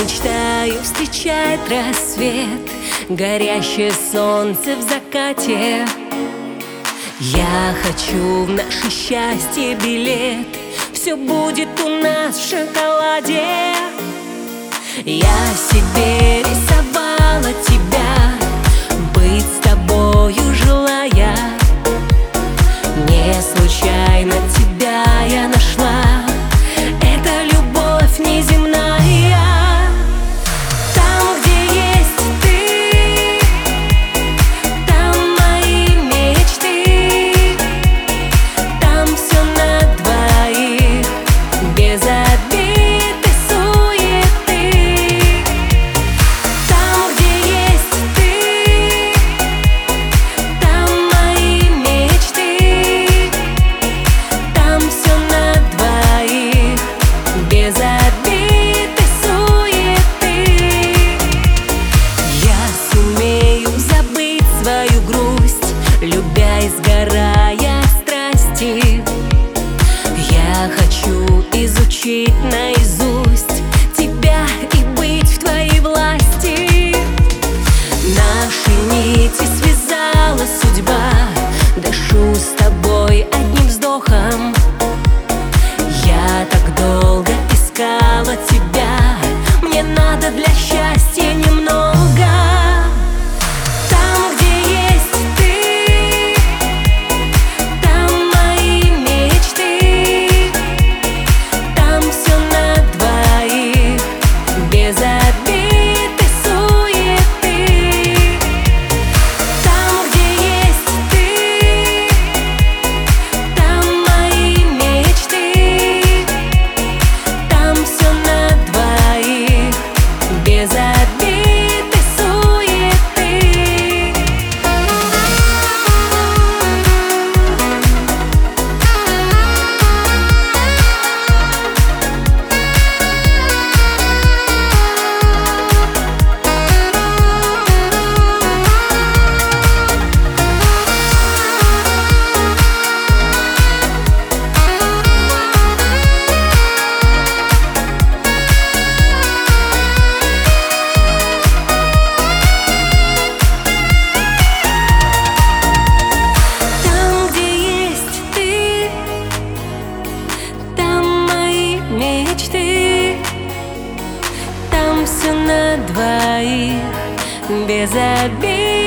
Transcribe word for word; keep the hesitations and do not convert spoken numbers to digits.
мечтаю встречать рассвет, горящее солнце в закате. Я хочу в наше счастье билет, все будет у нас в шоколаде. Я себе рисовала тебя, быть с тобою желая. Не случайно тебя я нашла, это любовь неземная. Там, где есть ты, там мои мечты, там все на двоих, без обид и суеты. Там, где есть ты, там мои мечты, там все на двоих, без обид и суеты. Я сумею забыть свою грусть, любя и сгорая от страсти. Я хочу изучить наизусть тебя и быть в твоей власти. Наши нити связала судьба, дышу с тобой одним вздохом. Я так долго искала тебя, мне надо для счастья немного. Там, где есть ты, там мои мечты, там все на двоих, без обид и суеты. Там, где есть ты, там мои мечты, там все на двоих, без обид и суеты. Там, где есть ты, там мои мечты, там все на двоих, без обид.